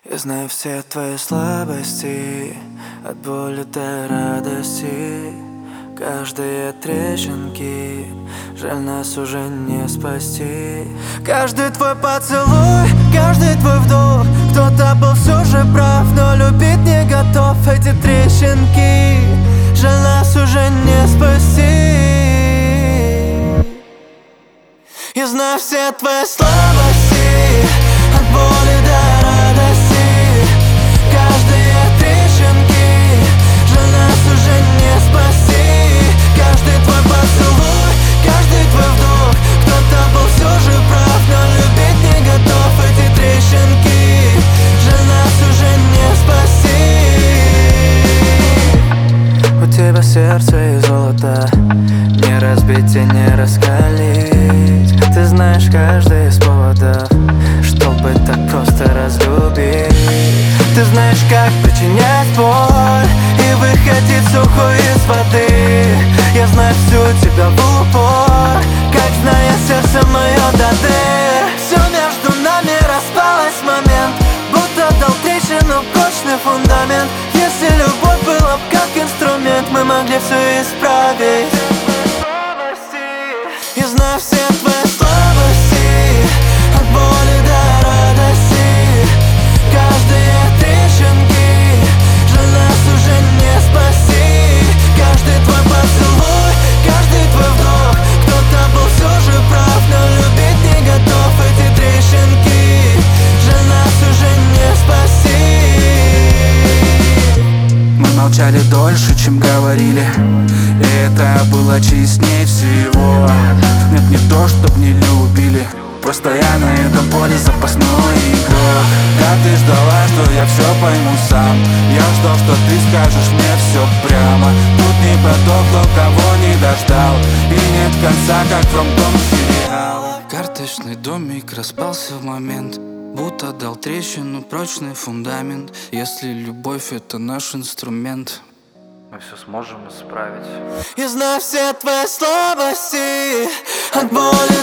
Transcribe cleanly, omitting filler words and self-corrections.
Я знаю все твои слабости, от боли до радости. Каждые трещинки, жаль, нас уже не спасти. Каждый твой поцелуй, каждый твой вдох, кто-то был все же прав, но любить не готов. Эти трещинки, жаль, нас уже не спасти. Я знаю все твои слабости, от боли до радости. Каждые трещинки, жаль, нас уже не спасти. Каждый твой поцелуй, каждый твой вдох, кто-то был все же прав, но любить не готов. Эти трещинки, жаль, нас уже не спасти. У тебя сердце из золота, не разбить и не раскалить. Ты знаешь каждый из поводов, чтобы так просто разлюбить. Ты знаешь, как причинять боль и выходить сухой из воды. Я знаю всю тебя в упор, как зная сердце мое до дыр. Все между нами распалось в момент, будто дал трещину прочный фундамент. Если любовь была б как инструмент, мы могли все исправить. Я знаю все твои слабости, от боли до радости. Каждые трещинки, жаль, нас уже не спасти. Каждый твой поцелуй, каждый твой вдох, кто-то был все же прав, но любить не готов. Эти трещинки, жаль, нас уже не спасти. Мы молчали дольше, чем говорили, и это было честнее всего. Нет, не то, чтоб не любили, просто я на этом поле запасной игрок. Да ты ждала, что я все пойму сам. Я ждал, что ты скажешь мне все прямо. Тут не про то, кто кого не дождал, и нет конца, как в ром-том сериал. Карточный домик распался в момент, будто дал трещину прочный фундамент. Если любовь — это наш инструмент, мы все сможем исправить. Я знаю все твои слабости, от боли